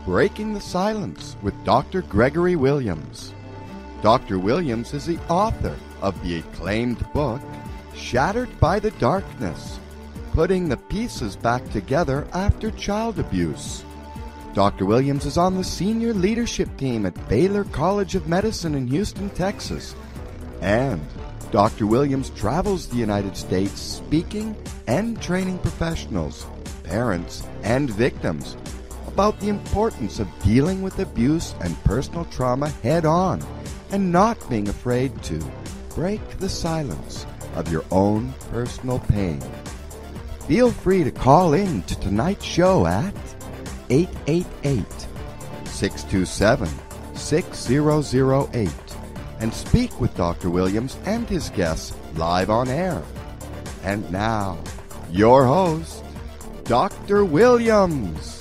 Breaking the Silence with Dr. Gregory Williams. Dr. Williams is the author of the acclaimed book, Shattered by the Darkness, Putting the Pieces Back Together After Child Abuse. Dr. Williams is on the senior leadership team at Baylor College of Medicine in Houston, Texas. And Dr. Williams travels the United States speaking and training professionals, parents, and victims about the importance of dealing with abuse and personal trauma head-on and not being afraid to break the silence of your own personal pain. Feel free to call in to tonight's show at 888-627-6008 and speak with Dr. Williams and his guests live on air. And now, your host, Dr. Williams.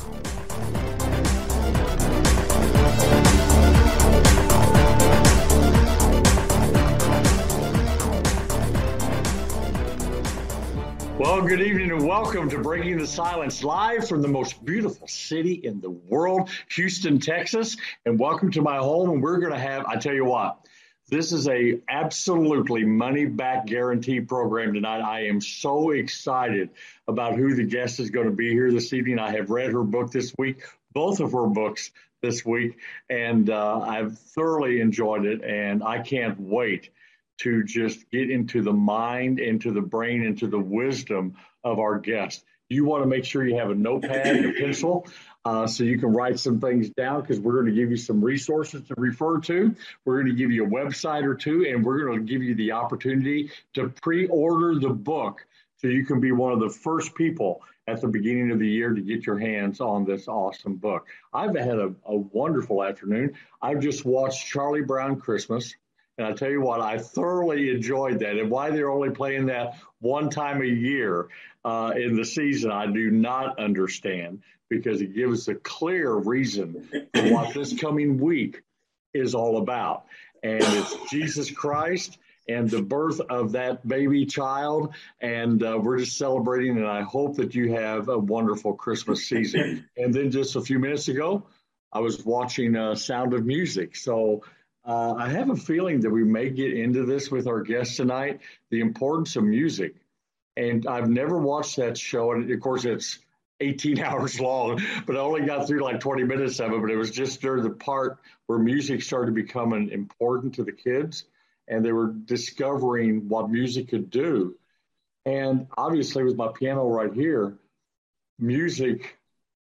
Well, good evening and welcome to Breaking the Silence, live from the most beautiful city in the world, Houston, Texas. And welcome to my home. And we're going to have, I tell you what, this is a absolutely money-back guarantee program tonight. I am so excited about who the guest is going to be here this evening. I have read her book this week, both of her books this week, and I've thoroughly enjoyed it. And I can't wait to just get into the mind, into the brain, into the wisdom of our guest. You want to make sure you have a notepad and a pencil so you can write some things down, because we're going to give you some resources to refer to. We're going to give you a website or two, and we're going to give you the opportunity to pre-order the book so you can be one of the first people at the beginning of the year to get your hands on this awesome book. I've had a wonderful afternoon. I've just watched Charlie Brown Christmas. And I tell you what, I thoroughly enjoyed that. And why they're only playing that one time a year in the season, I do not understand, because it gives a clear reason for what this coming week is all about. And it's Jesus Christ and the birth of that baby child. And we're just celebrating. And I hope that you have a wonderful Christmas season. And then just a few minutes ago, I was watching Sound of Music. So I have a feeling that we may get into this with our guest tonight, the importance of music. And I've never watched that show. And of course, it's 18 hours long, but I only got through like 20 minutes of it. But it was just during the part where music started becoming important to the kids, and they were discovering what music could do. And obviously, with my piano right here, music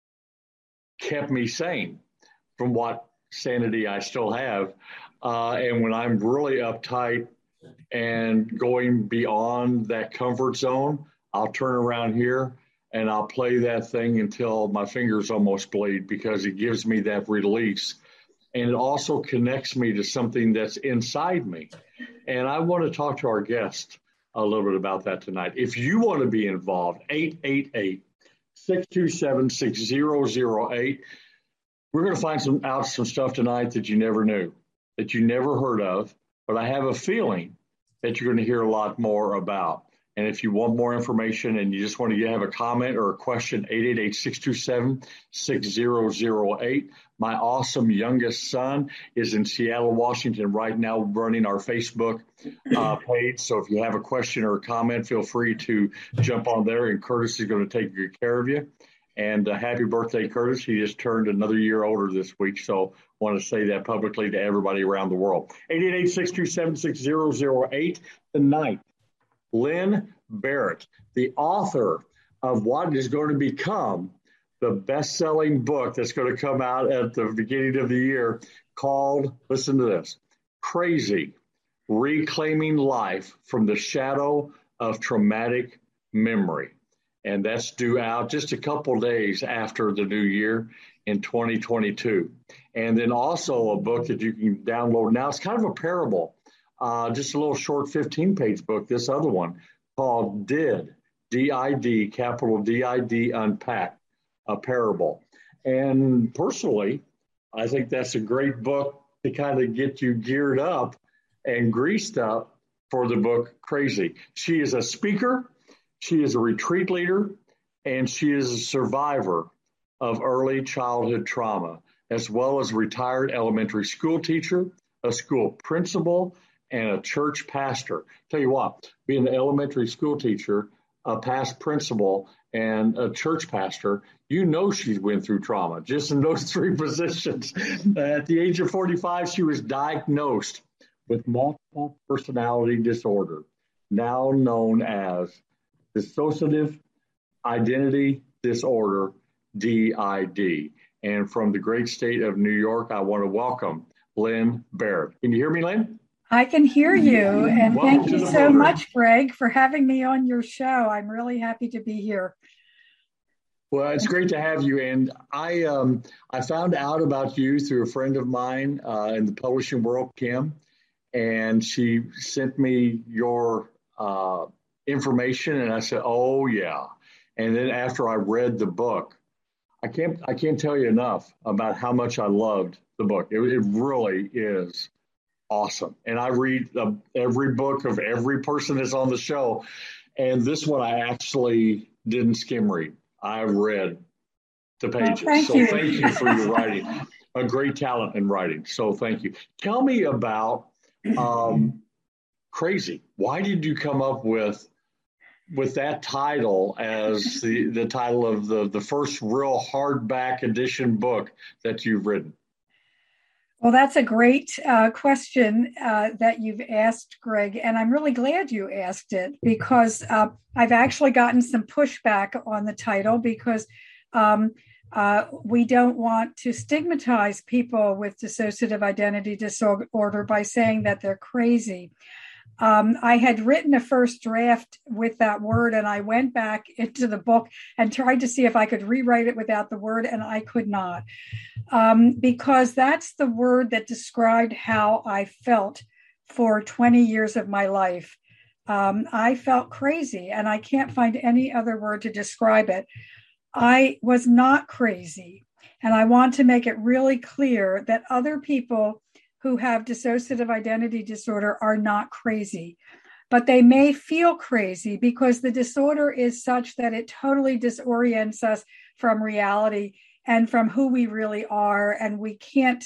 kept me sane from what sanity I still have. And when I'm really uptight and going beyond that comfort zone, I'll turn around here and I'll play that thing until my fingers almost bleed, because it gives me that release. And it also connects me to something that's inside me. And I want to talk to our guest a little bit about that tonight. If you want to be involved, 888-627-6008. We're going to find out some stuff tonight that you never knew, that you never heard of, but I have a feeling that you're going to hear a lot more about. And if you want more information and you just want to have a comment or a question, 888-627-6008. My awesome youngest son is in Seattle, Washington right now, running our Facebook page. So if you have a question or a comment, feel free to jump on there, and Curtis is going to take good care of you. And happy birthday, Curtis. He just turned another year older this week. So I want to say that publicly to everybody around the world. 888-627-6008. Tonight, Lynn Barrett, the author of what is going to become the best-selling book that's going to come out at the beginning of the year, called, listen to this, Crazy: Reclaiming Life from the Shadow of Traumatic Memory. And that's due out just a couple days after the new year in 2022. And then also a book that you can download now. It's kind of a parable, just a little short 15-page book, this other one, called Did, D-I-D, capital D-I-D, Unpacked, a parable. And personally, I think that's a great book to kind of get you geared up and greased up for the book Crazy. She is a speaker. She is a retreat leader, and she is a survivor of early childhood trauma. as well as a retired elementary school teacher, a school principal, and a church pastor. Tell you what, being an elementary school teacher, a past principal, and a church pastor, you know she's went through trauma just in those three positions. At the age of 45, she was diagnosed with multiple personality disorder, now known as dissociative identity disorder, DID. And from the great state of New York, I want to welcome Lynn Barrett. Can you hear me, Lynn? I can hear you. And Welcome thank you so program. much, Greg, for having me on your show. I'm really happy to be here. Well, it's great to have you. And I found out about you through a friend of mine in the publishing world, Kim, and she sent me your information, and I said, "Oh yeah." And then after I read the book, I can't tell you enough about how much I loved the book. It really is awesome. And I read every book of every person that's on the show, and this one I actually didn't skim read. I read the pages. Thank you for your writing. A great talent in writing. So thank you. Tell me about Crazy. Why did you come up with that title as the title of the first real hardback edition book that you've written? Well, that's a great question that you've asked, Greg, and I'm really glad you asked it because I've actually gotten some pushback on the title because we don't want to stigmatize people with dissociative identity disorder by saying that they're crazy. I had written a first draft with that word, and I went back into the book and tried to see if I could rewrite it without the word, and I could not. Because that's the word that described how I felt for 20 years of my life. I felt crazy, and I can't find any other word to describe it. I was not crazy, and I want to make it really clear that other people who have dissociative identity disorder are not crazy, but they may feel crazy because the disorder is such that it totally disorients us from reality and from who we really are. And we can't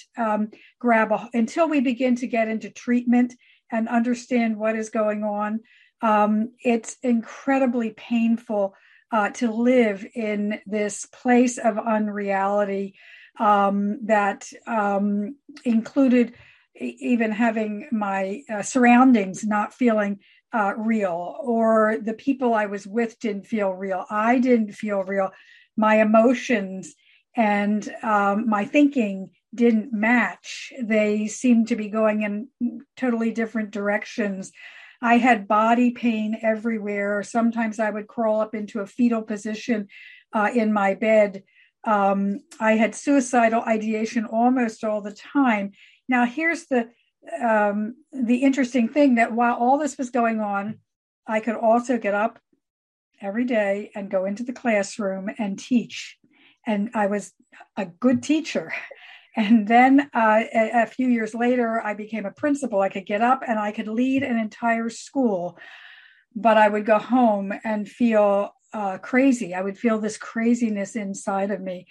until we begin to get into treatment and understand what is going on. It's incredibly painful to live in this place of unreality that included even having my surroundings not feeling real, or the people I was with didn't feel real. I didn't feel real. My emotions and my thinking didn't match. They seemed to be going in totally different directions. I had body pain everywhere. Sometimes I would crawl up into a fetal position in my bed. I had suicidal ideation almost all the time. Now, here's the interesting thing, that while all this was going on, I could also get up every day and go into the classroom and teach. And I was a good teacher. And then a few years later, I became a principal. I could get up and I could lead an entire school, but I would go home and feel crazy. I would feel this craziness inside of me.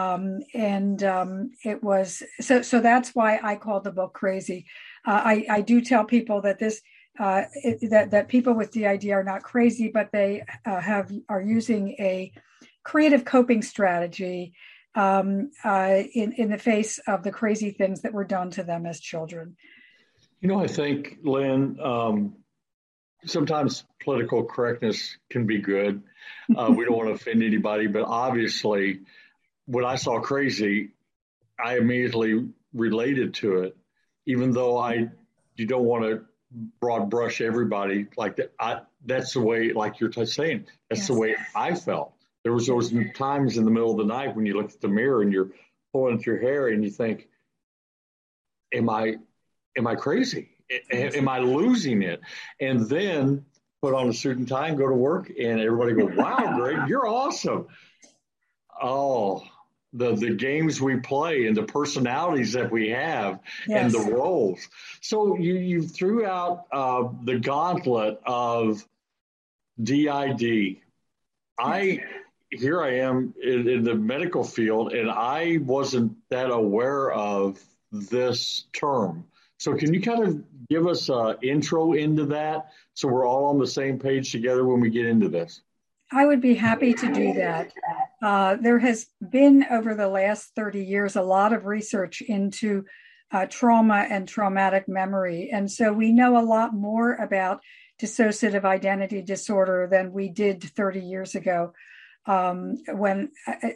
It was so that's why I called the book Crazy. I do tell people that that people with DID are not crazy, but they are using a creative coping strategy in the face of the crazy things that were done to them as children. You know, I think, Lynn, sometimes political correctness can be good. We don't want to offend anybody, but obviously, when I saw Crazy, I immediately related to it, even though you don't want to broad brush everybody like that. That's the way, like you're saying, that's the way I felt. There was those times in the middle of the night when you look at the mirror and you're pulling at your hair and you think, am I crazy? Am I losing it? And then put on a suit and tie and go to work and everybody go, wow, Greg, you're awesome. Oh, the games we play and the personalities that we have and the roles. So you threw out the gauntlet of DID. here I am in the medical field, and I wasn't that aware of this term. So can you kind of give us an intro into that so we're all on the same page together when we get into this? I would be happy to do that. There has been, over the last 30 years, a lot of research into trauma and traumatic memory. And so we know a lot more about dissociative identity disorder than we did 30 years ago. When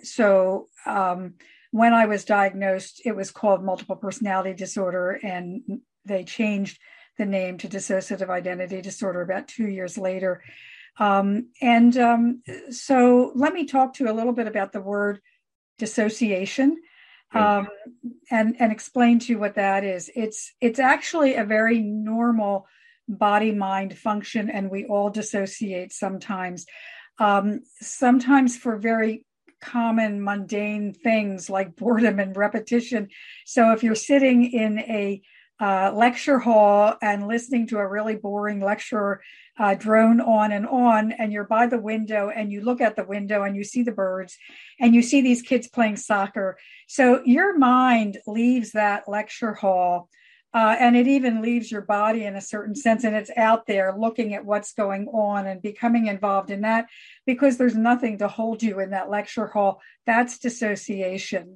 I was diagnosed, it was called multiple personality disorder, and they changed the name to dissociative identity disorder about 2 years later. So let me talk to you a little bit about the word dissociation, and explain to you what that is. It's actually a very normal body-mind function, and we all dissociate sometimes. Sometimes for very common mundane things like boredom and repetition. So if you're sitting in a lecture hall and listening to a really boring lecturer drone on, and you're by the window and you look at the window and you see the birds and you see these kids playing soccer. So your mind leaves that lecture hall, and it even leaves your body in a certain sense, and it's out there looking at what's going on and becoming involved in that because there's nothing to hold you in that lecture hall. That's dissociation.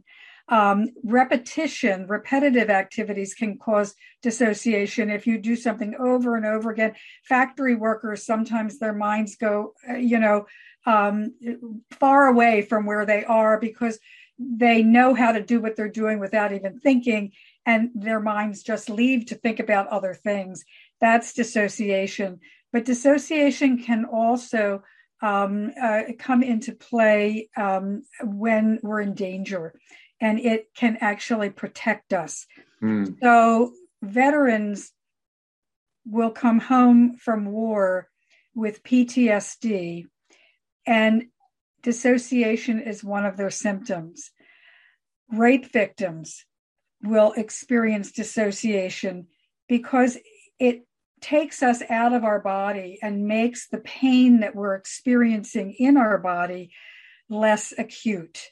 Repetitive activities can cause dissociation. If you do something over and over again, factory workers, sometimes their minds go, far away from where they are because they know how to do what they're doing without even thinking, and their minds just leave to think about other things. That's dissociation. But dissociation can also come into play when we're in danger, and it can actually protect us. So veterans will come home from war with PTSD, and dissociation is one of their symptoms. Rape victims will experience dissociation because it takes us out of our body and makes the pain that we're experiencing in our body less acute.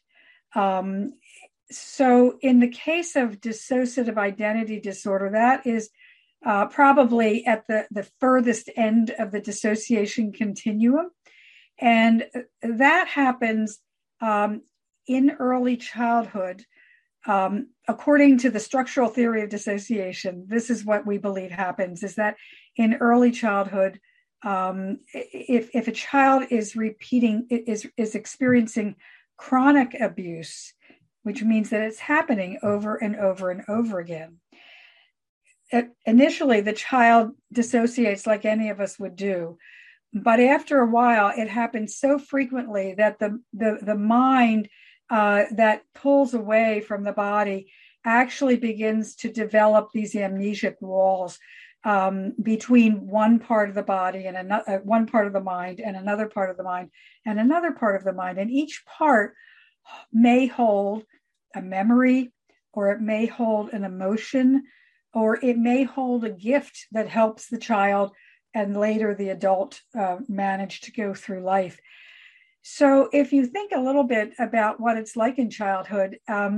So in the case of dissociative identity disorder, that is probably at the furthest end of the dissociation continuum. And that happens in early childhood. According to the structural theory of dissociation, this is what we believe happens, is that in early childhood, if a child is experiencing chronic abuse, which means that it's happening over and over and over again, initially the child dissociates like any of us would do. But after a while, it happens so frequently that the mind that pulls away from the body actually begins to develop these amnesic walls between one part of the body and another, one part of the mind and another part of the mind and another part of the mind. And each part may hold a memory, or it may hold an emotion, or it may hold a gift that helps the child and later the adult manage to go through life. So if you think a little bit about what it's like in childhood,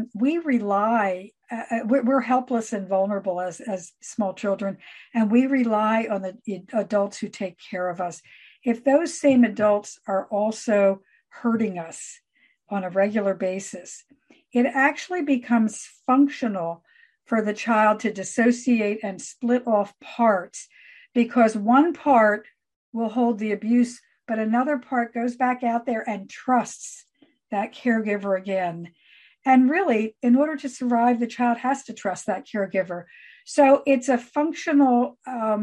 we're helpless and vulnerable as small children, and we rely on the adults who take care of us. If those same adults are also hurting us on a regular basis, it actually becomes functional for the child to dissociate and split off parts, because one part will hold the abuse, but another part goes back out there and trusts that caregiver again. And really, in order to survive, the child has to trust that caregiver. So it's a functional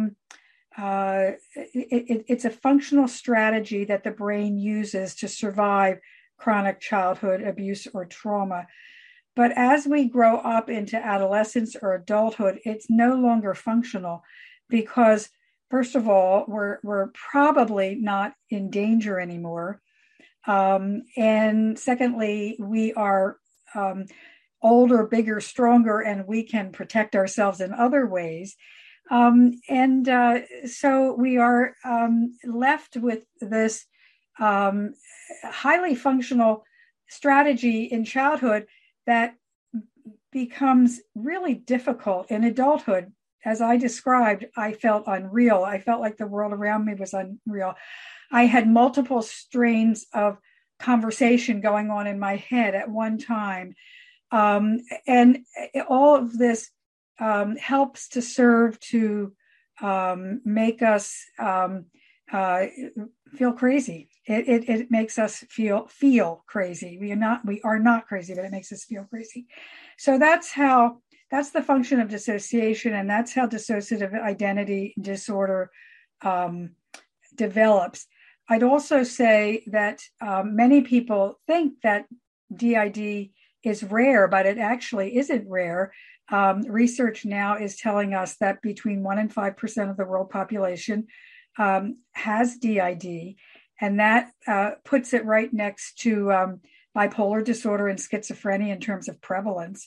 it's a functional strategy that the brain uses to survive chronic childhood abuse or trauma. But as we grow up into adolescence or adulthood, it's no longer functional because, first of all, we're probably not in danger anymore. And secondly, we are older, bigger, stronger, and we can protect ourselves in other ways. So we are left with this highly functional strategy in childhood that becomes really difficult in adulthood. As I described, I felt unreal. I felt like the world around me was unreal. I had multiple strains of conversation going on in my head at one time. And all of this helps to serve to make us feel crazy. It makes us feel crazy. We are not crazy, but it makes us feel crazy. So that's the function of dissociation, and that's how dissociative identity disorder develops. I'd also say that many people think that DID is rare, but it actually isn't rare. Research now is telling us that between 1% and 5% of the world population has DID, and that puts it right next to bipolar disorder and schizophrenia in terms of prevalence.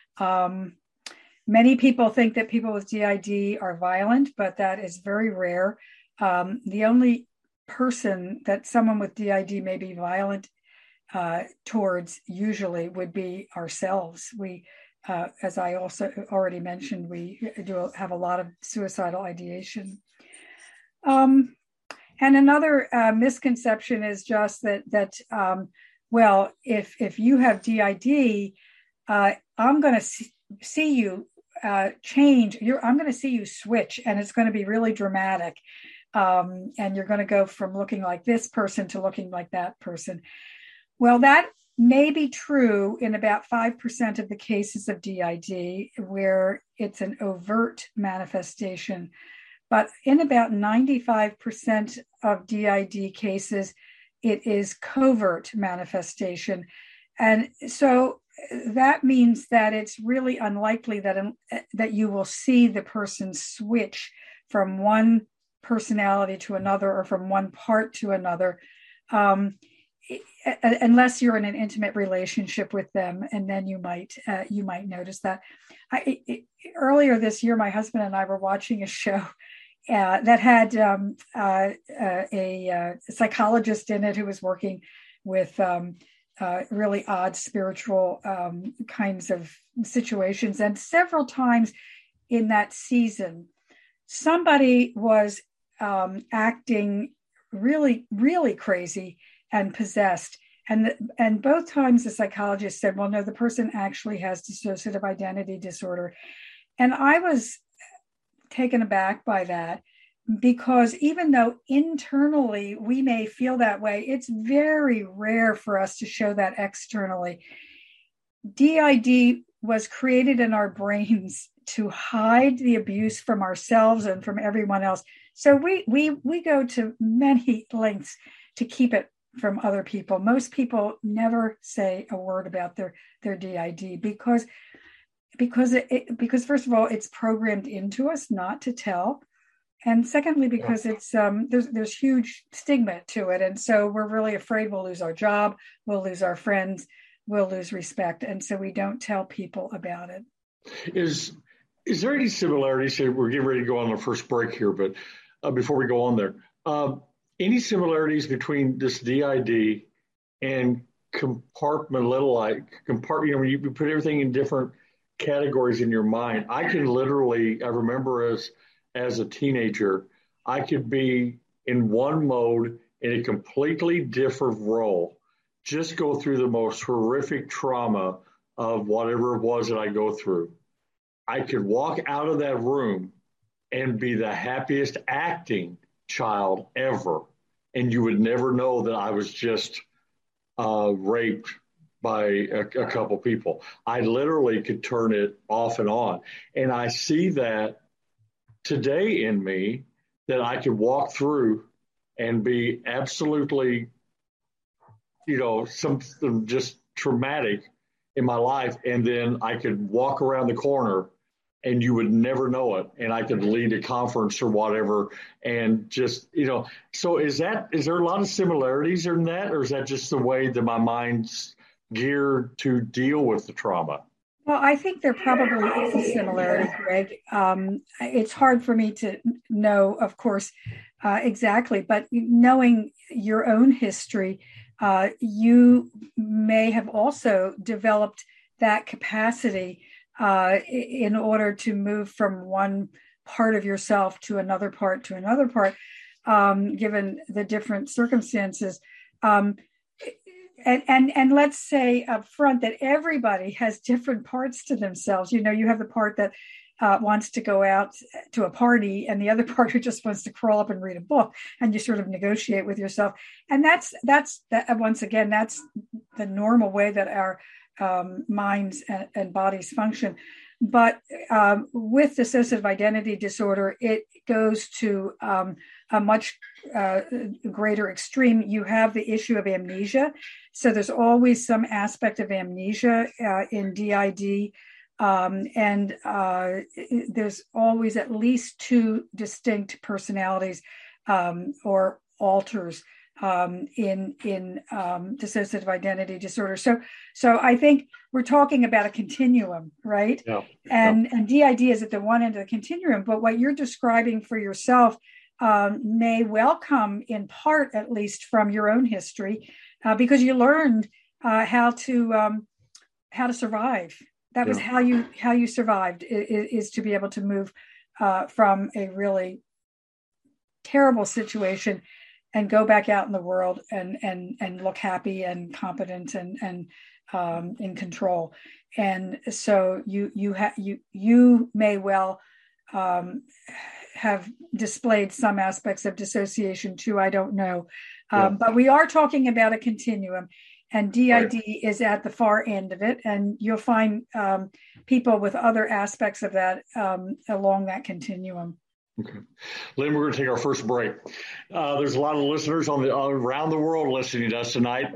Many people think that people with DID are violent, but that is very rare. The only person that someone with DID may be violent towards usually would be ourselves. We, as I also already mentioned, we do have a lot of suicidal ideation. And another misconception is just that well, if you have DID, I'm going to see you change. I'm going to see you switch, and it's going to be really dramatic. And you're going to go from looking like this person to looking like that person. Well, that may be true in about 5% of the cases of DID, where it's an overt manifestation. But in about 95% of DID cases, it is covert manifestation. And so that means that it's really unlikely that you will see the person switch from one personality to another or from one part to another, unless you're in an intimate relationship with them, and then you might notice that. Earlier this year, my husband and I were watching a show that had a psychologist in it who was working with really odd spiritual kinds of situations. And several times in that season, somebody was acting really, really crazy and possessed. And both times the psychologist said, well, no, the person actually has dissociative identity disorder. And I was taken aback by that, because even though internally we may feel that way, it's very rare for us to show that externally. DID was created in our brains to hide the abuse from ourselves and from everyone else. So we go to many lengths to keep it from other people. Most people never say a word about their DID because first of all, it's programmed into us not to tell. And secondly, because it's there's huge stigma to it. And so we're really afraid we'll lose our job, we'll lose our friends, we'll lose respect. And so we don't tell people about it. Is there any similarities? We're getting ready to go on our first break here, but before we go on there, any similarities between this DID and compartmentalize, when you put everything in different categories in your mind? I can literally, I remember as a teenager, I could be in one mode in a completely different role, just go through the most horrific trauma of whatever it was that I go through. I could walk out of that room and be the happiest acting child ever, and you would never know that I was just raped by a couple people. I literally could turn it off and on. And I see that today in me, that I could walk through and be absolutely, something just traumatic in my life. And then I could walk around the corner and you would never know it. And I could lead a conference or whatever. And just, so is there a lot of similarities in that? Or is that just the way that my mind's geared to deal with the trauma? Well, I think there probably is a similarity, Greg. It's hard for me to know, of course, exactly, but knowing your own history, you may have also developed that capacity in order to move from one part of yourself to another part, given the different circumstances. And let's say up front that everybody has different parts to themselves. You know, you have the part that wants to go out to a party, and the other part who just wants to crawl up and read a book, and you sort of negotiate with yourself. And that's once again, that's the normal way that our minds and bodies function. But with dissociative identity disorder, it goes to a much greater extreme. You have the issue of amnesia. So there's always some aspect of amnesia in DID. And there's always at least two distinct personalities or alters in dissociative identity disorder. So I think we're talking about a continuum, right? Yeah. And DID is at the one end of the continuum, but what you're describing for yourself may well come in part, at least, from your own history, because you learned how to survive. That was how you survived, is to be able to move from a really terrible situation and go back out in the world and look happy and competent and in control. And so you may well have displayed some aspects of dissociation too. I don't know, but we are talking about a continuum, and DID is at the far end of it, and you'll find people with other aspects of that along that continuum. Okay, Lynn, we're going to take our first break. There's a lot of listeners around the world listening to us tonight.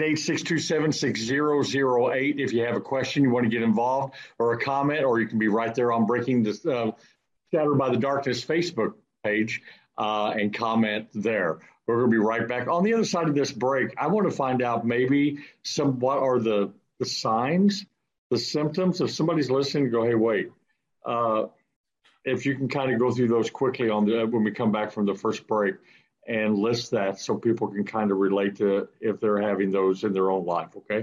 888-627-6008. If you have a question, you want to get involved, or a comment, or you can be right there on Breaking the Shattered by the Darkness Facebook page and comment there. We're going to be right back. On the other side of this break, I want to find out maybe what are the signs, the symptoms. If somebody's listening, go, hey, wait. If you can kind of go through those quickly when we come back from the first break and list that so people can kind of relate to if they're having those in their own life, okay?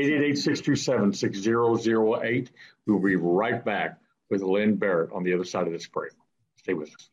888-627-6008. We'll be right back with Lynn Barrett on the other side of this break. Stay with us.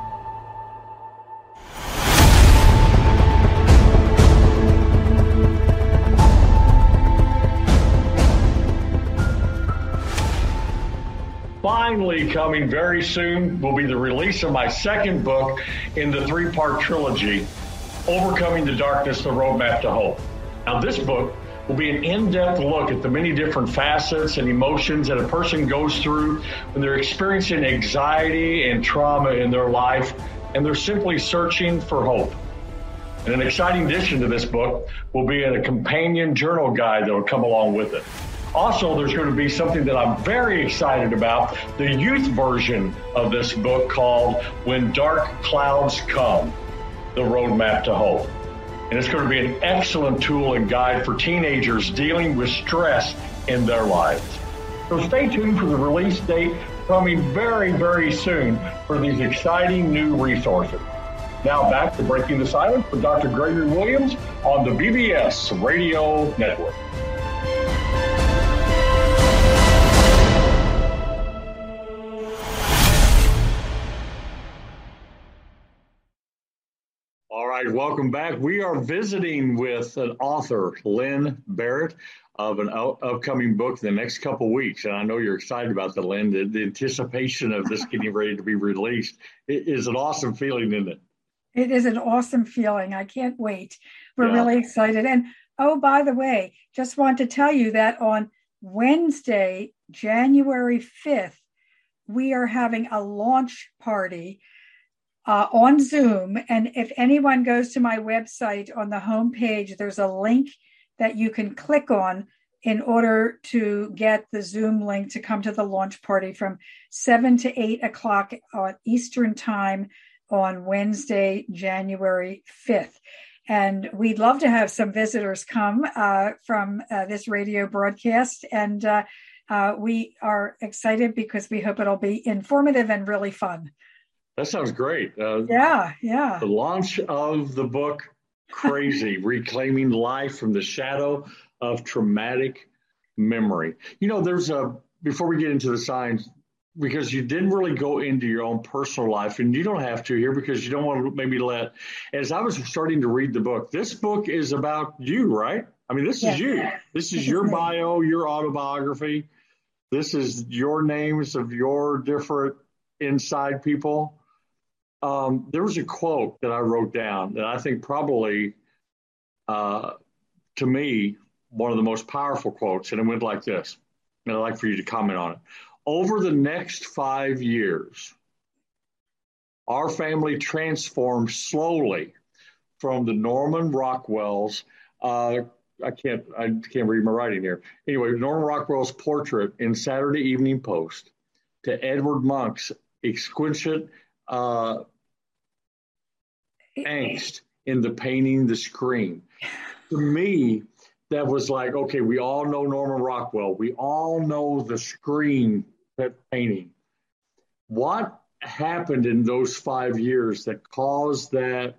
Finally, coming very soon will be the release of my second book in the three-part trilogy, Overcoming the Darkness, The Roadmap to Hope. Now, this book will be an in-depth look at the many different facets and emotions that a person goes through when they're experiencing anxiety and trauma in their life, and they're simply searching for hope. And an exciting addition to this book will be a companion journal guide that will come along with it. Also, there's going to be something that I'm very excited about, the youth version of this book called When Dark Clouds Come, The Roadmap to Hope. And it's going to be an excellent tool and guide for teenagers dealing with stress in their lives. So stay tuned for the release date coming very, very soon for these exciting new resources. Now back to Breaking the Silence with Dr. Gregory Williams on the BBS Radio Network. All right, welcome back. We are visiting with an author, Lynn Barrett, of an upcoming book in the next couple of weeks. And I know you're excited about that, Lynn. The anticipation of this getting ready to be released is an awesome feeling, isn't it? It is an awesome feeling. I can't wait. We're really excited. And oh, by the way, just want to tell you that on Wednesday, January 5th, we are having a launch party on Zoom. And if anyone goes to my website, on the homepage, there's a link that you can click on in order to get the Zoom link to come to the launch party from 7 to 8 o'clock Eastern time on Wednesday, January 5th. And we'd love to have some visitors come from this radio broadcast. And we are excited because we hope it'll be informative and really fun. That sounds great. Yeah. The launch of the book, Crazy, Reclaiming Life from the Shadow of Traumatic Memory. Before we get into the science, because you didn't really go into your own personal life, and you don't have to here because you don't want to maybe as I was starting to read the book, this book is about you, right? I mean, this is you. This is your bio, your autobiography. This is your names of your different inside people. There was a quote that I wrote down that I think probably, to me, one of the most powerful quotes, and it went like this, and I'd like for you to comment on it. Over the next 5 years, our family transformed slowly from the Norman Rockwell's, I can't read my writing here. Anyway, Norman Rockwell's portrait in Saturday Evening Post to Edward Monk's exquisite angst in the painting The Scream. To me, that was like, okay, we all know Norman Rockwell. We all know The Scream painting. What happened in those 5 years that caused that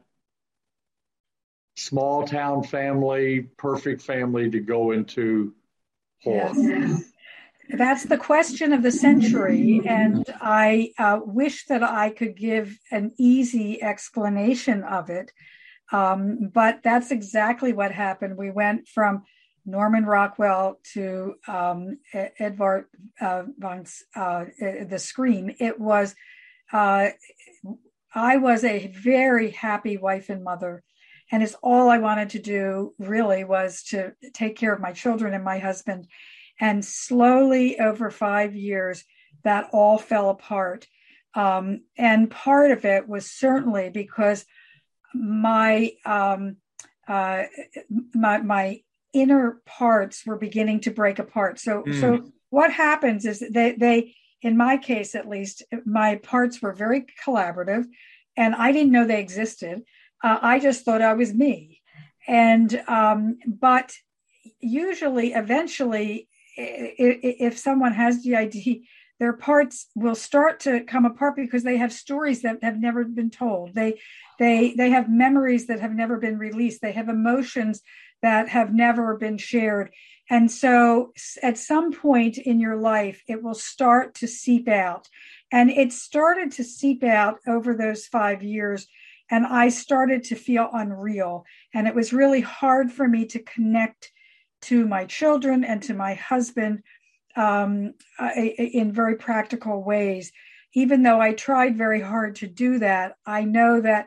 small town family, perfect family to go into horror? Yes. That's the question of the century. And I wish that I could give an easy explanation of it. But that's exactly what happened. We went from Norman Rockwell to Edvard Munch's The Scream. It was, I was a very happy wife and mother. And it's all I wanted to do really was to take care of my children and my husband. And slowly over 5 years, that all fell apart. And part of it was certainly because my inner parts were beginning to break apart. So what happens is they, in my case at least, my parts were very collaborative, and I didn't know they existed. I just thought I was me. And but usually, eventually, if someone has GID, their parts will start to come apart because they have stories that have never been told. They have memories that have never been released. They have emotions that have never been shared. And so at some point in your life, it will start to seep out. And it started to seep out over those 5 years. And I started to feel unreal. And it was really hard for me to connect to my children and to my husband in very practical ways. Even though I tried very hard to do that, I know that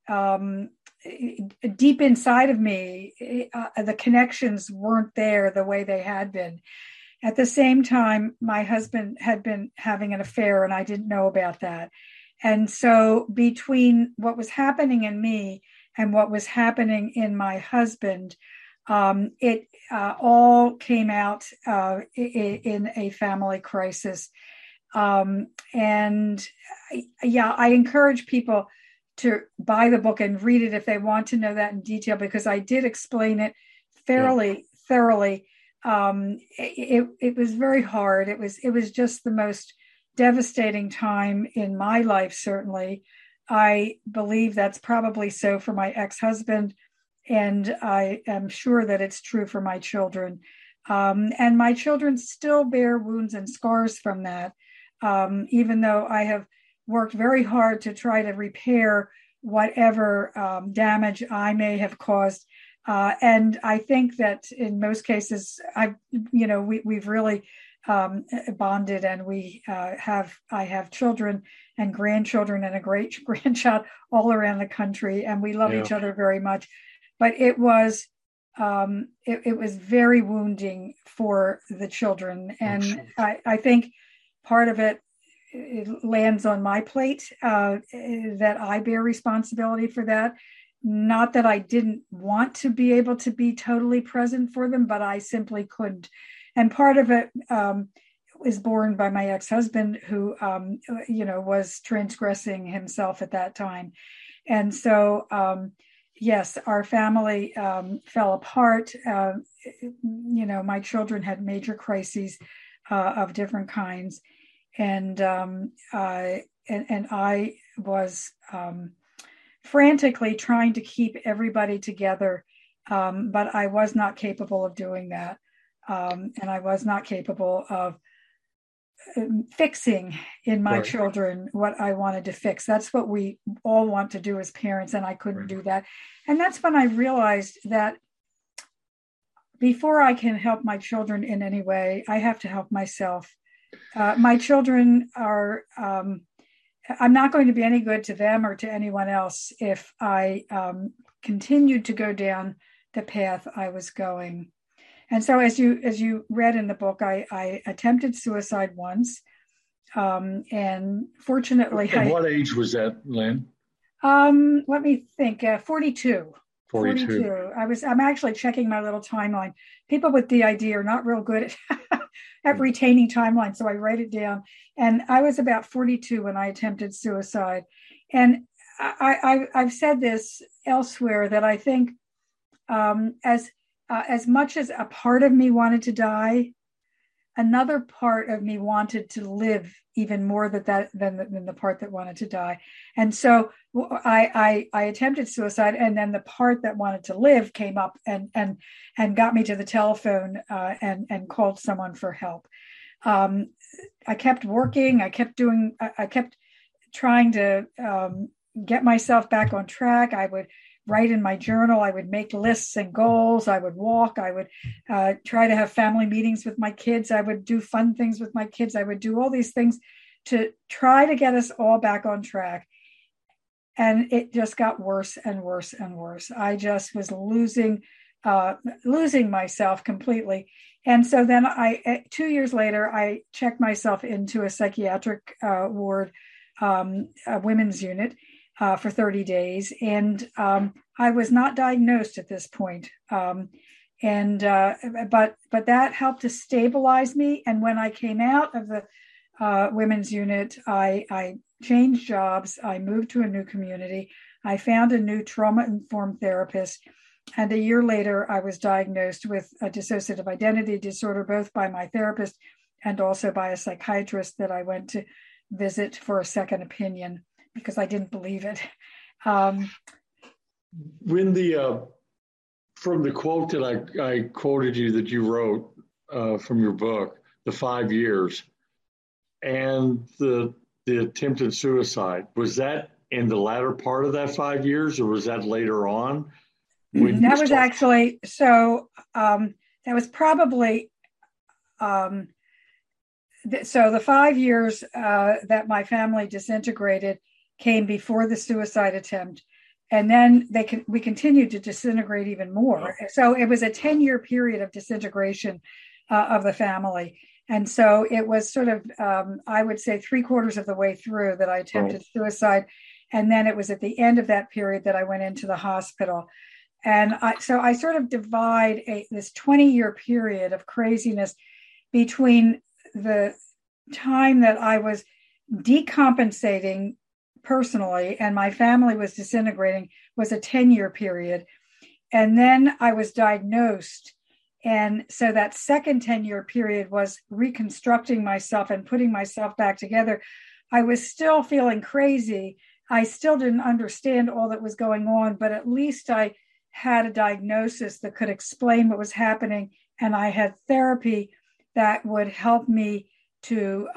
deep inside of me, the connections weren't there the way they had been. At the same time, my husband had been having an affair, and I didn't know about that. And so between what was happening in me and what was happening in my husband, it all came out in a family crisis. And I encourage people to buy the book and read it if they want to know that in detail, because I did explain it fairly thoroughly. It was very hard. It was just the most devastating time in my life, certainly. I believe that's probably so for my ex-husband, and I am sure that it's true for my children. And my children still bear wounds and scars from that, even though I have worked very hard to try to repair whatever damage I may have caused. And I think that in most cases, we've really bonded, and I have children and grandchildren and a great grandchild all around the country, and we love each other very much. But it was very wounding for the children, and I think part of it lands on my plate, that I bear responsibility for that. Not that I didn't want to be able to be totally present for them, but I simply couldn't. And part of it was borne by my ex-husband, who, was transgressing himself at that time. And so, yes, our family fell apart. My children had major crises. of different kinds, and I was frantically trying to keep everybody together, but I was not capable of doing that, and I was not capable of fixing in my children what I wanted to fix. That's what we all want to do as parents, and I couldn't do that. And that's when I realized that before I can help my children in any way, I have to help myself. My children are, I'm not going to be any good to them or to anyone else if I continued to go down the path I was going. And so as you read in the book, I attempted suicide once. And fortunately, at what age was that, Lynn? Let me think, 42. 42. I'm actually checking my little timeline. People with DID are not real good at retaining timelines, so I write it down. And I was about 42 when I attempted suicide. And I've said this elsewhere that I think as much as a part of me wanted to die, another part of me wanted to live even more than the part that wanted to die. And so I attempted suicide, and then the part that wanted to live came up and got me to the telephone and called someone for help. I kept working. I kept trying to get myself back on track. I would write in my journal. I would make lists and goals. I would walk. I would try to have family meetings with my kids. I would do fun things with my kids. I would do all these things to try to get us all back on track. And it just got worse and worse and worse. I just was losing myself completely. And so then 2 years later, I checked myself into a psychiatric ward, a women's unit, for 30 days. And I was not diagnosed at this point. But that helped to stabilize me. And when I came out of the women's unit, I changed jobs. I moved to a new community. I found a new trauma-informed therapist. And a year later, I was diagnosed with a dissociative identity disorder, both by my therapist and also by a psychiatrist that I went to visit for a second opinion, because I didn't believe it. When from the quote that I quoted you that you wrote from your book, the 5 years, and the attempted suicide, was that in the latter part of that 5 years, or was that later on? That was actually, so that was probably, so the 5 years that my family disintegrated came before the suicide attempt. And then we continued to disintegrate even more. So it was a 10-year period of disintegration of the family. And so it was sort of, I would say 3/4 of the way through that I attempted suicide. And then it was at the end of that period that I went into the hospital. And so I sort of divide this 20-year period of craziness between the time that I was decompensating personally and my family was disintegrating, was a 10-year period. And then I was diagnosed. And so that second 10-year period was reconstructing myself and putting myself back together. I was still feeling crazy. I still didn't understand all that was going on, but at least I had a diagnosis that could explain what was happening. And I had therapy that would help me to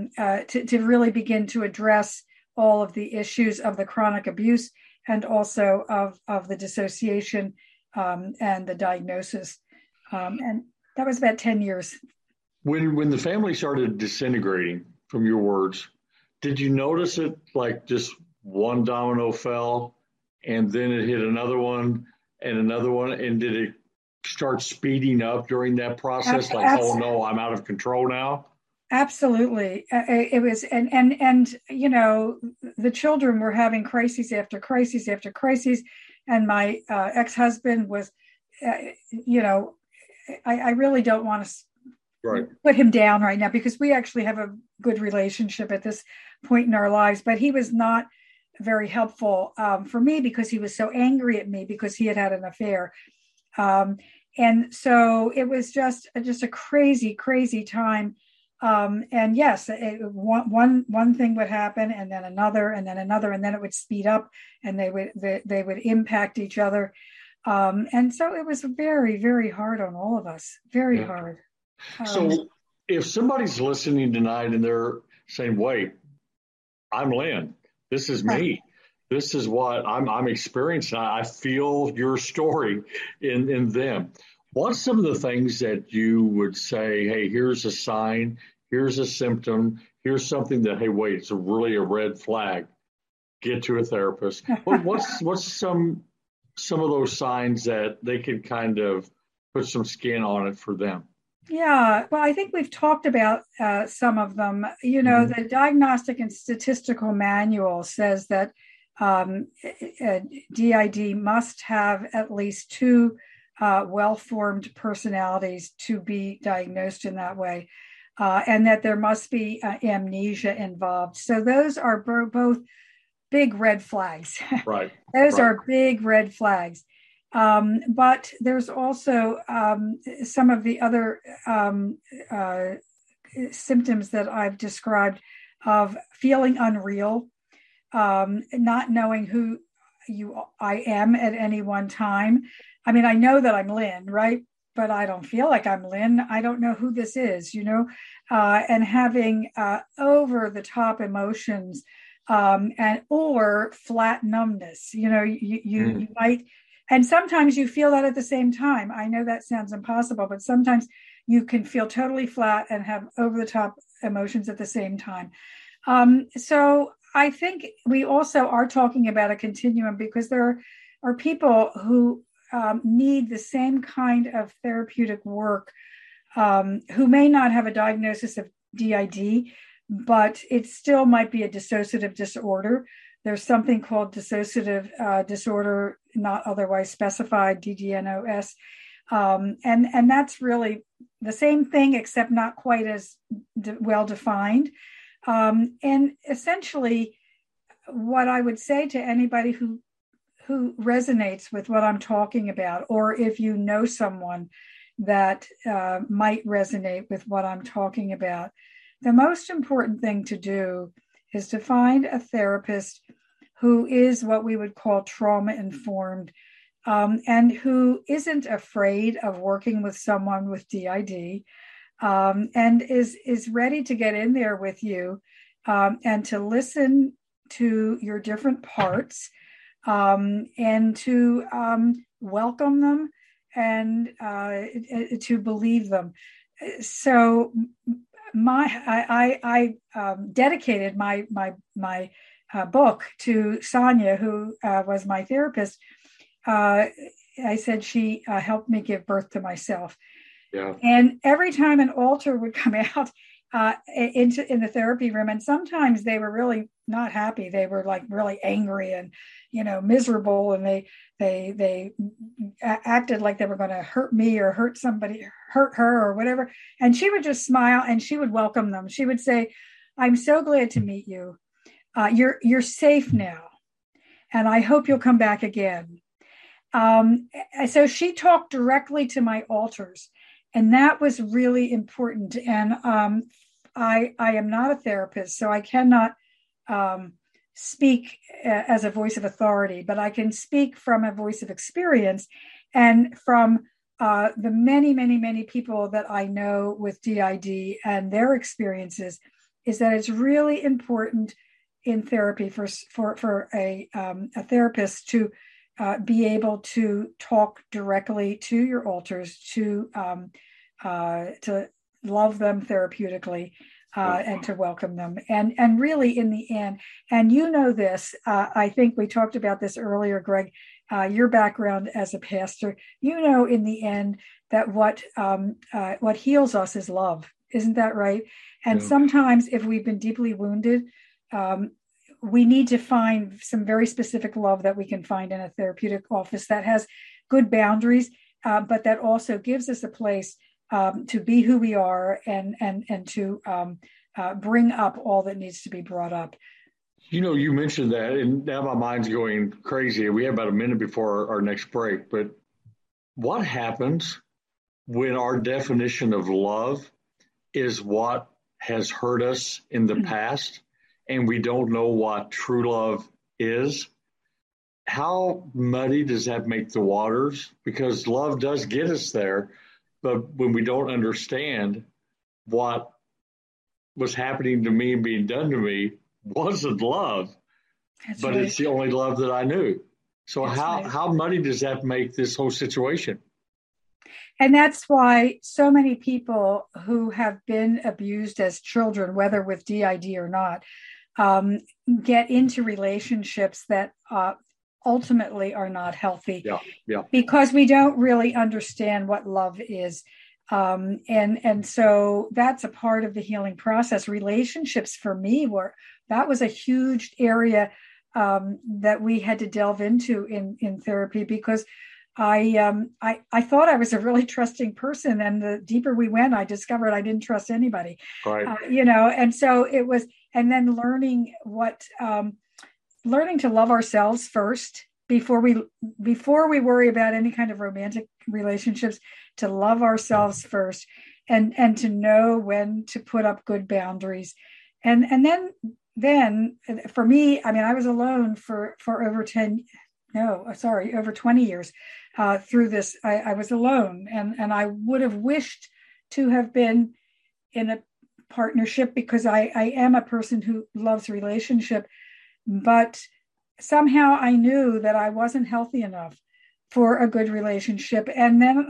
really begin to address all of the issues of the chronic abuse and also of the dissociation and the diagnosis. And that was about 10 years. When the family started disintegrating, from your words, did you notice it like just one domino fell and then it hit another one and another one? And did it start speeding up during that process? Like, oh no, I'm out of control now? Absolutely. It was, and you know, the children were having crises after crises after crises. And my ex-husband was, you know, I really don't want to put him down right now because we actually have a good relationship at this point in our lives, but he was not very helpful for me because he was so angry at me because he had an affair. And so it was just a crazy, crazy time. And yes, one thing would happen, and then another, and then another, and then it would speed up, and they would impact each other. And so it was very, very hard on all of us. Very hard. So if somebody's listening tonight and they're saying, "Wait, I'm Lynn. This is me. This is what I'm experiencing. I feel your story in them." What's some of the things that you would say, hey, here's a sign, here's a symptom, here's something that, hey, wait, it's really a red flag. Get to a therapist. What's some of those signs that they can kind of put some skin on it for them? Yeah, well, I think we've talked about some of them. You know, the Diagnostic and Statistical Manual says that DID must have at least two well-formed personalities to be diagnosed in that way, and that there must be amnesia involved. So those are both big red flags. Right. Those are big red flags. But there's also some of the other symptoms that I've described of feeling unreal, not knowing who I am at any one time. I mean, I know that I'm Lynn, right? But I don't feel like I'm Lynn. I don't know who this is, and having over the top emotions or flat numbness. You might, and sometimes you feel that at the same time. I know that sounds impossible, but sometimes you can feel totally flat and have over the top emotions at the same time. So I think we also are talking about a continuum, because there are people who need the same kind of therapeutic work, who may not have a diagnosis of DID, but it still might be a dissociative disorder. There's something called dissociative disorder, not otherwise specified, DDNOS. And that's really the same thing, except not quite as well defined. And essentially, what I would say to anybody who resonates with what I'm talking about, or if you know someone that might resonate with what I'm talking about, the most important thing to do is to find a therapist who is what we would call trauma-informed, and who isn't afraid of working with someone with DID, and is ready to get in there with you, and to listen to your different parts, and to welcome them, and to believe them. So I dedicated my book to Sonia, who was my therapist. I said she helped me give birth to myself. Yeah. And every time an alter would come out in the therapy room, and sometimes they were really not happy. They were like really angry and miserable, and they acted like they were going to hurt me or hurt her or whatever. And she would just smile and she would welcome them. She would say, "I'm so glad to meet you. You're safe now, and I hope you'll come back again." So she talked directly to my alters, and that was really important. And I am not a therapist, so I cannot speak as a voice of authority, but I can speak from a voice of experience, and from the many, many, many people that I know with DID and their experiences, is that it's really important in therapy for a therapist to be able to talk directly to your alters, to love them therapeutically, and to welcome them. And really, in the end, and this, I think we talked about this earlier, Greg, your background as a pastor, in the end, that what heals us is love. Isn't that right? And sometimes if we've been deeply wounded, we need to find some very specific love that we can find in a therapeutic office that has good boundaries, but that also gives us a place to be who we are, and to bring up all that needs to be brought up. You mentioned that, and now my mind's going crazy. We have about a minute before our next break, but what happens when our definition of love is what has hurt us in the past and we don't know what true love is, how muddy does that make the waters? Because love does get us there, but when we don't understand what was happening to me and being done to me wasn't love, but it's the only love that I knew. So how muddy does that make this whole situation? And that's why so many people who have been abused as children, whether with DID or not, get into relationships that ultimately are not healthy. Because we don't really understand what love is. And so that's a part of the healing process. Relationships for me that was a huge area that we had to delve into in therapy, because I thought I was a really trusting person, and the deeper we went, I discovered I didn't trust anybody. Right. And so it was, and then learning to love ourselves first before we worry about any kind of romantic relationships, to love ourselves first, and to know when to put up good boundaries, and then for me, I mean, I was alone for over 20 years through this. I was alone, and I would have wished to have been in a partnership, because I am a person who loves relationship, but somehow I knew that I wasn't healthy enough for a good relationship. And then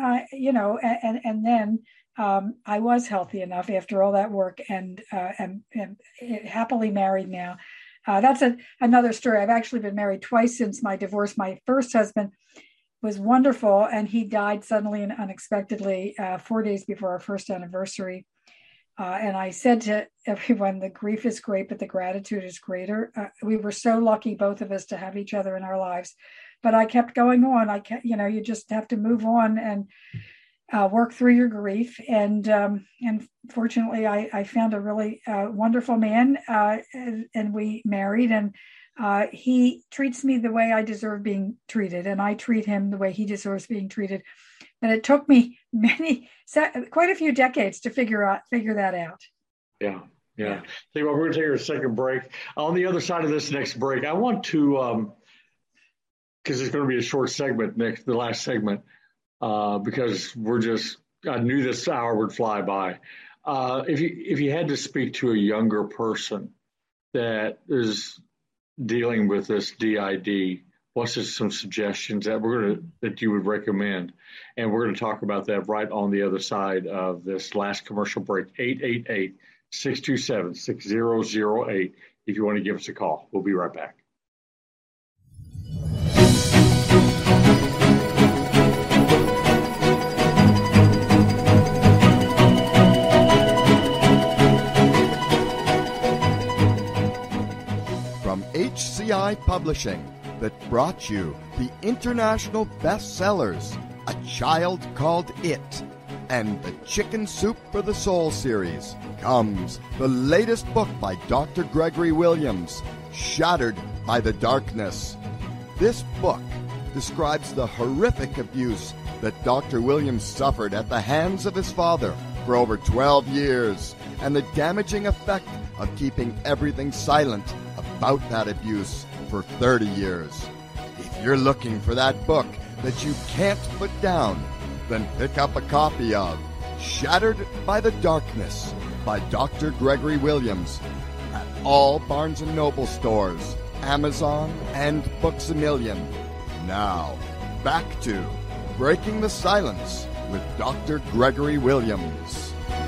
I was healthy enough after all that work, and happily married now. That's another story. I've actually been married twice since my divorce. My first husband was wonderful, and he died suddenly and unexpectedly 4 days before our first anniversary. And I said to everyone, the grief is great, but the gratitude is greater. We were so lucky, both of us, to have each other in our lives. But I kept going on. You just have to move on and work through your grief. And fortunately, I found a really wonderful man, and we married. And he treats me the way I deserve being treated, and I treat him the way he deserves being treated. And it took me quite a few decades to figure that out. Yeah. See, well, we're going to take our second break. On the other side of this next break, I want to, because it's going to be a short segment, the last segment, because I knew this hour would fly by. If you had to speak to a younger person that is dealing with this DID, what's some suggestions that you would recommend? And we're going to talk about that right on the other side of this last commercial break. 888-627-6008 if you want to give us a call. We'll be right back. From HCI Publishing, that brought you the international bestsellers, A Child Called It, and the Chicken Soup for the Soul series, comes the latest book by Dr. Gregory Williams, Shattered by the Darkness. This book describes the horrific abuse that Dr. Williams suffered at the hands of his father for over 12 years, and the damaging effect of keeping everything silent about that abuse for 30 years. If you're looking for that book that you can't put down, then pick up a copy of Shattered by the Darkness by Dr. Gregory Williams at all Barnes & Noble stores, Amazon, and Books A Million. Now, back to Breaking the Silence with Dr. Gregory Williams.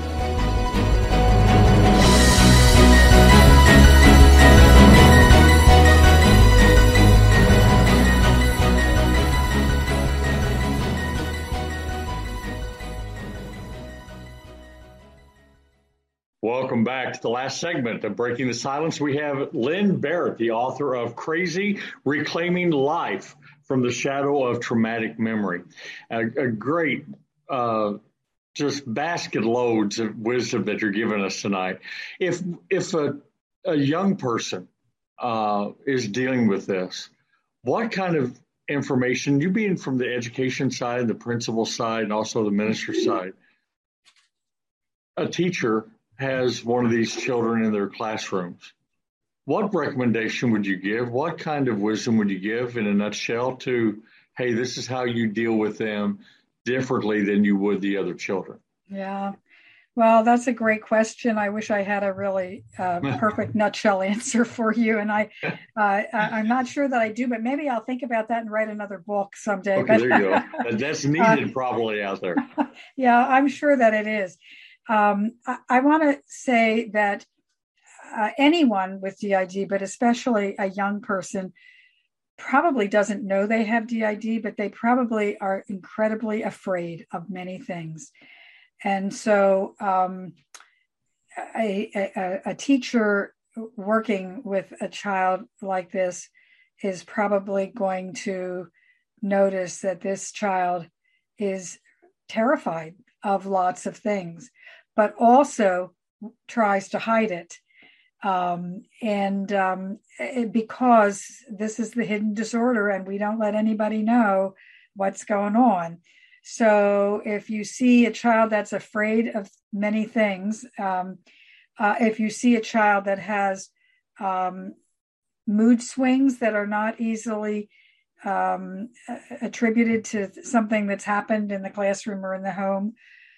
Welcome back to the last segment of Breaking the Silence. We have Lynn Barrett, the author of Crazy: Reclaiming Life from the Shadow of Traumatic Memory. A great, just basket loads of wisdom that you're giving us tonight. If a young person is dealing with this, what kind of information, you being from the education side, the principal side, and also the minister side, a teacher has one of these children in their classrooms, what recommendation would you give? What kind of wisdom would you give in a nutshell to, hey, this is how you deal with them differently than you would the other children? Yeah. Well, that's a great question. I wish I had a really perfect nutshell answer for you, and I'm not sure that I do. But maybe I'll think about that and write another book someday. Okay, there you go. That's needed probably out there. Yeah, I'm sure that it is. I want to say that anyone with DID, but especially a young person, probably doesn't know they have DID, but they probably are incredibly afraid of many things. And so a teacher working with a child like this is probably going to notice that this child is terrified of lots of things, but also tries to hide it. Because this is the hidden disorder and we don't let anybody know what's going on. So if you see a child that's afraid of many things, if you see a child that has mood swings that are not easily attributed to something that's happened in the classroom or in the home,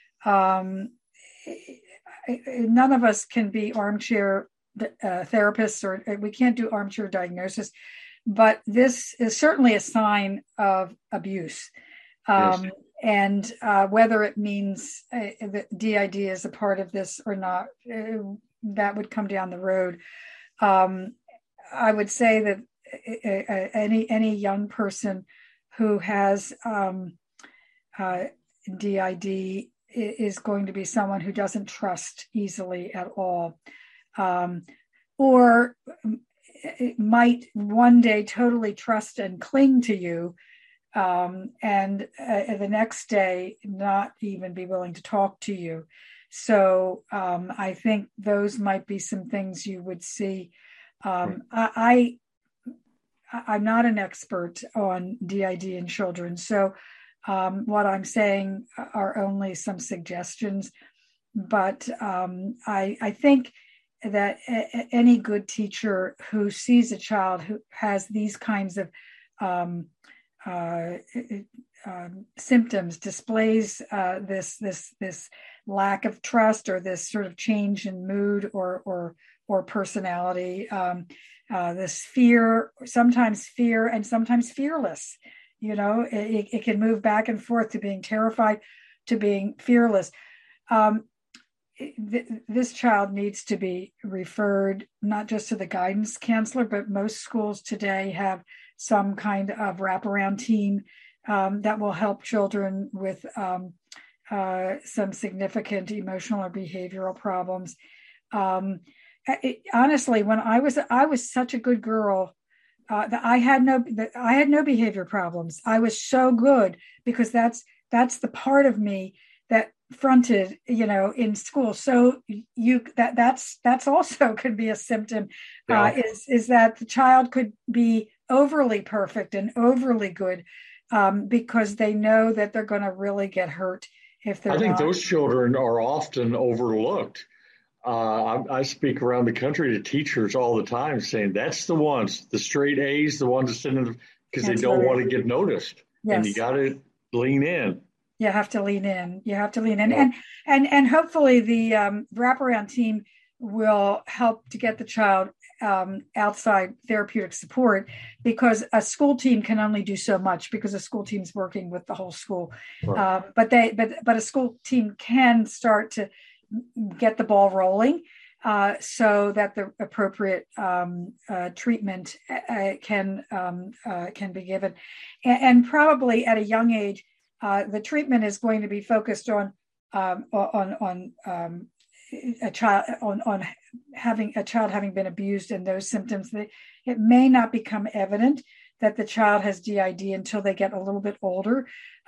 none of us can be armchair therapists, or we can't do armchair diagnosis, but this is certainly a sign of abuse. Yes. And whether it means that DID is a part of this or not, that would come down the road. I would say that any young person who has DID is going to be someone who doesn't trust easily at all, or might one day totally trust and cling to you, and the next day not even be willing to talk to you. So I think those might be some things you would see. I'm not an expert on DID in children, so what I'm saying are only some suggestions. But I think that any good teacher who sees a child who has these kinds of symptoms, displays this lack of trust, or this sort of change in mood or personality, this fear, sometimes fear and sometimes fearless. You know, it can move back and forth to being terrified to being fearless. This child needs to be referred not just to the guidance counselor, but most schools today have some kind of wraparound team that will help children with some significant emotional or behavioral problems. Honestly, when I was such a good girl, that I had no behavior problems. I was so good because that's the part of me that fronted, in school. So that's also could be a symptom. Yeah. Is that the child could be overly perfect and overly good because they know that they're going to really get hurt if they're. I think those children are often overlooked. I speak around the country to teachers all the time saying that's the ones, the straight A's, the ones that send them because they don't want to get noticed. Yes. And you got to lean in. You have to lean in. Yeah. And hopefully the wraparound team will help to get the child outside therapeutic support, because a school team can only do so much because a school team's working with the whole school. Right. But a school team can start to get the ball rolling so that the appropriate treatment can be given, and probably at a young age. The treatment is going to be focused on a child having been abused and those symptoms. It may not become evident that the child has DID until they get a little bit older.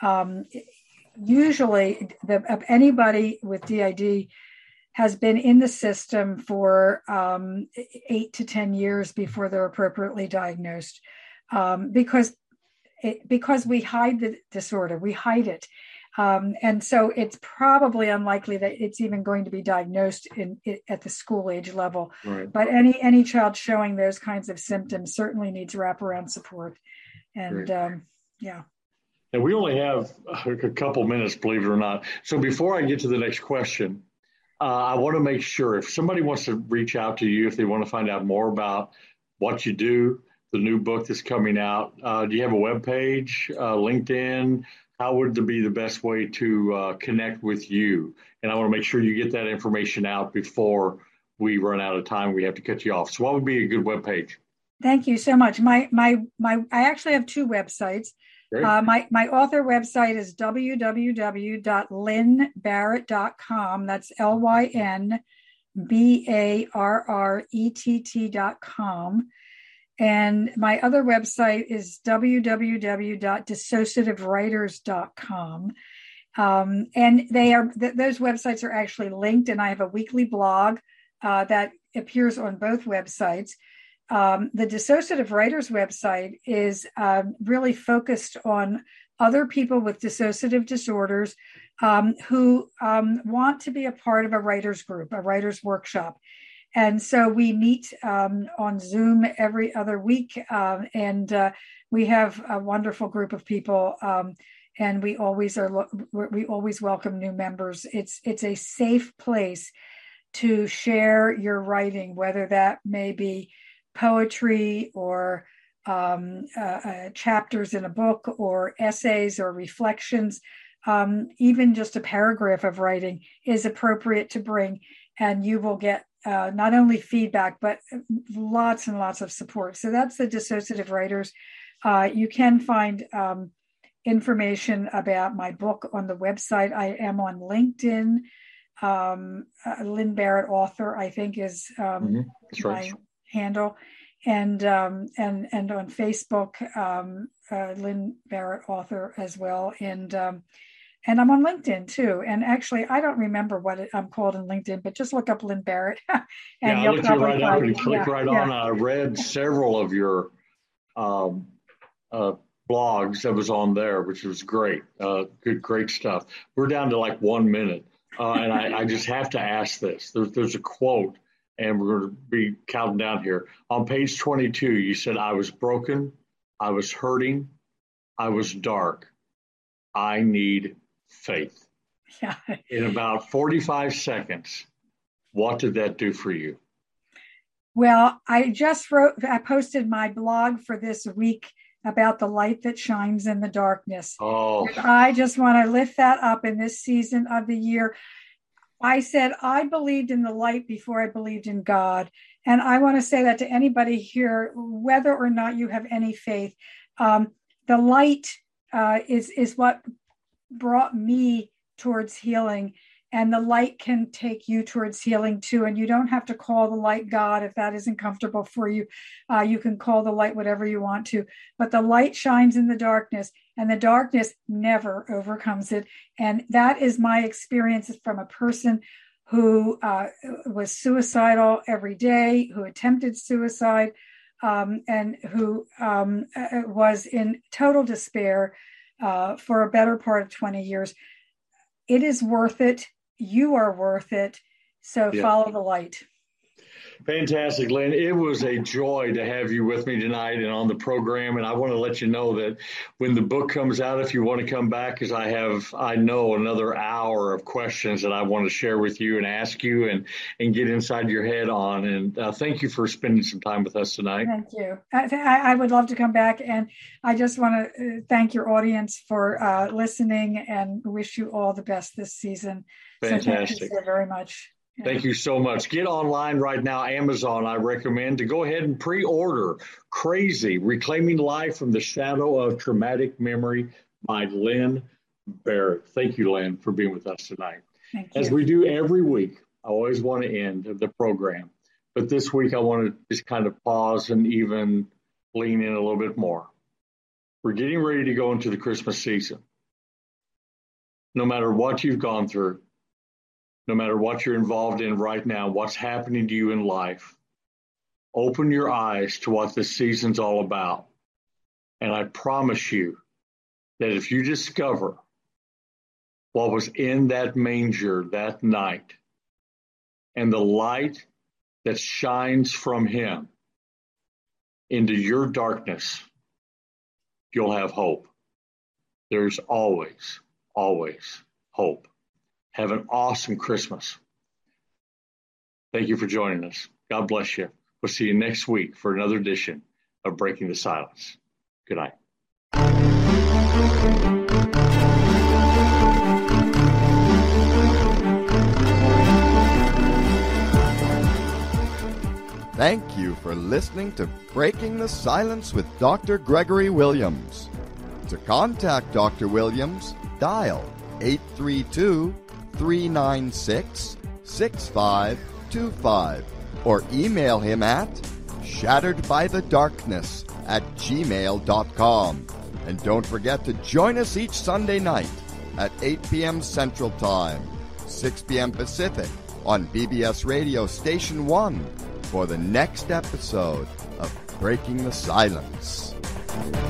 Usually, anybody with DID has been in the system for 8 to 10 years before they're appropriately diagnosed, because we hide the disorder, we hide it. And so it's probably unlikely that it's even going to be diagnosed at the school age level. Right. But any child showing those kinds of symptoms certainly needs wraparound support. And yeah. And we only have a couple minutes, believe it or not. So before I get to the next question, I want to make sure if somebody wants to reach out to you, if they want to find out more about what you do, the new book that's coming out, do you have a webpage, LinkedIn? How would be the best way to connect with you? And I want to make sure you get that information out before we run out of time. We have to cut you off. So what would be a good webpage? Thank you so much. I actually have two websites. My author website is www.lynbarrett.com. That's LYNBARRETT.com. And my other website is www.dissociativewriters.com. And those websites are actually linked, and I have a weekly blog that appears on both websites. The Dissociative Writers website is really focused on other people with dissociative disorders who want to be a part of a writer's group, a writer's workshop. And so we meet on Zoom every other week, and we have a wonderful group of people, and we always welcome new members. It's a safe place to share your writing, whether that may be poetry or chapters in a book or essays or reflections. Even just a paragraph of writing is appropriate to bring, and you will get not only feedback, but lots and lots of support. So that's the Dissociative Writers. You can find information about my book on the website. I am on LinkedIn. Lynn Barrett Author, I think, is my handle. And on Facebook, Lynn Barrett Author as well. And I'm on LinkedIn too. And actually, I don't remember what I'm called in LinkedIn, but just look up Lynn Barrett. And I looked you right up and click right on. I read several of your blogs that was on there, which was great. Great stuff. We're down to like 1 minute. And I just have to ask this. There's a quote, and we're going to be counting down here. On page 22, you said, "I was broken, I was hurting, I was dark. I need faith." Yeah. In about 45 seconds, what did that do for you? Well, I posted my blog for this week about the light that shines in the darkness. Oh. And I just want to lift that up in this season of the year. I said, I believed in the light before I believed in God. And I want to say that to anybody here, whether or not you have any faith, the light is what brought me towards healing. And the light can take you towards healing too. And you don't have to call the light God if that isn't comfortable for you. You can call the light whatever you want to. But the light shines in the darkness, and the darkness never overcomes it. And that is my experience from a person who was suicidal every day, who attempted suicide, and who was in total despair for a better part of 20 years. It is worth it. You are worth it. So follow the light. Fantastic, Lynn. It was a joy to have you with me tonight and on the program. And I want to let you know that when the book comes out, if you want to come back, because I know another hour of questions that I want to share with you and ask you and get inside your head on. And thank you for spending some time with us tonight. Thank you. I would love to come back. And I just want to thank your audience for listening and wish you all the best this season. Fantastic. So thank you so very much. Thank you so much. Get online right now, Amazon, I recommend, to go ahead and pre-order Crazy, Reclaiming Life from the Shadow of Traumatic Memory by Lynn Barrett. Thank you, Lynn, for being with us tonight. Thank you. As we do every week, I always want to end the program. But this week, I want to just kind of pause and even lean in a little bit more. We're getting ready to go into the Christmas season. No matter what you've gone through, no matter what you're involved in right now, what's happening to you in life, open your eyes to what this season's all about. And I promise you that if you discover what was in that manger that night and the light that shines from him into your darkness, you'll have hope. There's always, always hope. Have an awesome Christmas. Thank you for joining us. God bless you. We'll see you next week for another edition of Breaking the Silence. Good night. Thank you for listening to Breaking the Silence with Dr. Gregory Williams. To contact Dr. Williams, dial 832-396-6525 or email him at shatteredbythedarkness@gmail.com. And don't forget to join us each Sunday night at 8 p.m. Central Time, 6 p.m. Pacific on BBS Radio Station 1 for the next episode of Breaking the Silence.